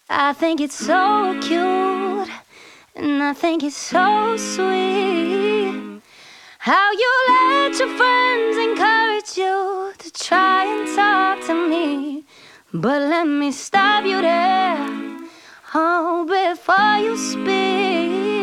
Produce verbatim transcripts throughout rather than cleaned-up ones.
I think it's so cute, and I think it's so sweet how you let your friends encourage you to try and talk to me. But let me stop you there, oh, before you speak.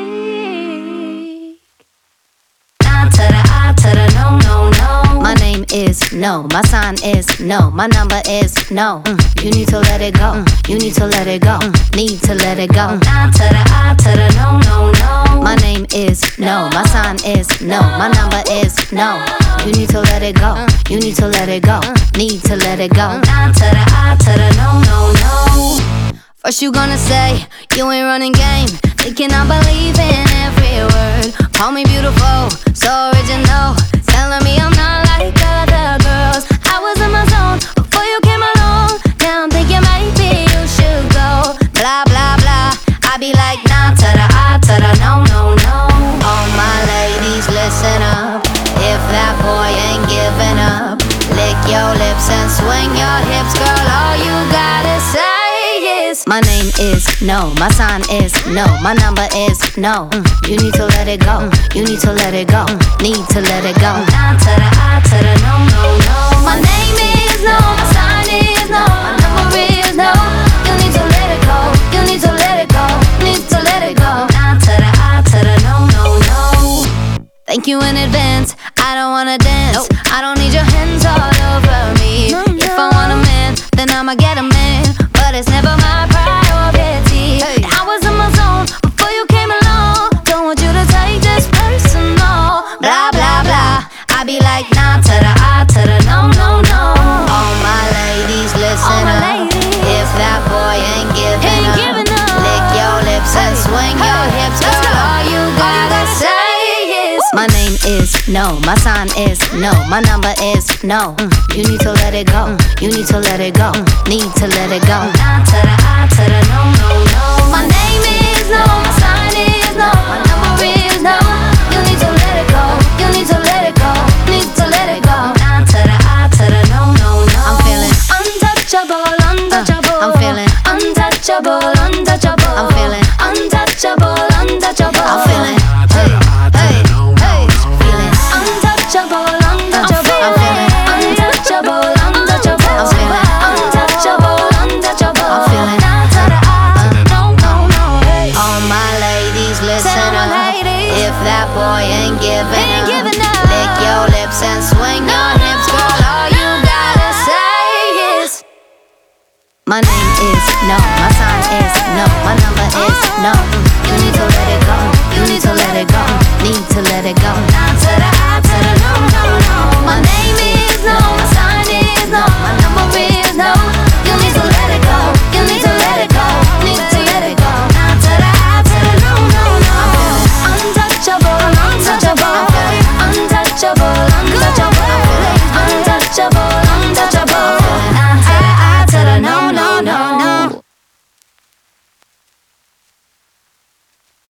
Nah to the I to the no, no, no. My name is no, my sign is no, my number is no. mm. You need to let it go, mm. you need to let it go, mm. need to let it go. Nah to the I to the no, no, no. My name is no, my sign is no, my number is no. You need to let it go, you need to let it go, need to let it go. Nah to the I to the no, no, no. First you gonna say you ain't running game, thinking I believe in every word. Call me beautiful, so original, telling me I'm not like other girls. I was in my zone before you came along. Now I'm thinking maybe you should go. Blah blah blah, I be like nah to the I to the no no no. All my ladies listen up, if that boy ain't giving up, lick your lips and swing your hips, girl. All you gotta say is my name is no, my sign is no, my number is no. mm. You need to let it go, mm. you need to let it go, mm. need to let it go. Nah to the I to the no, no, no. My name is no, my sign is no, my number is no. You need to let it go, you need to let it go, need to let it go. Nah to the I to the no, no, no. Thank you in advance, I don't wanna dance, nope. I don't need your hands all over me. no, no. If I want a man, then I'ma get a man, but it's never my priority. hey. I was in my zone before you came along, don't want you to take this personal. Blah blah blah, I be like nah to the I to the no no no. All my ladies listen my up, ladies. if that boy ain't giving, Ain't up, giving up. lick your lips and Hey. swing Hey. your hips, Let's girl. go. All you gotta say is my name is no, my sign is no, my number is no. mm. You need to let it go, mm. you need to let it go, mm. need to let it go. Nah to the